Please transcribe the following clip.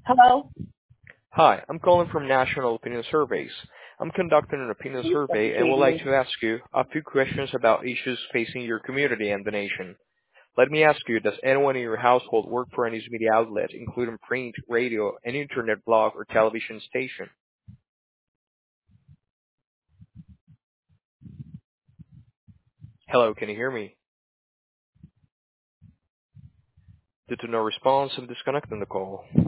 Hello? Hi, I'm calling from National Opinion Surveys. I'm conducting an opinion survey and would Excuse like me. to ask you a few questions about issues facing your community and the nation. Let me ask you, does anyone in your household work for a news media outlet, including print, radio, an internet blog, or television station? Hello, can you hear me? Due to no response, I'm disconnecting the call.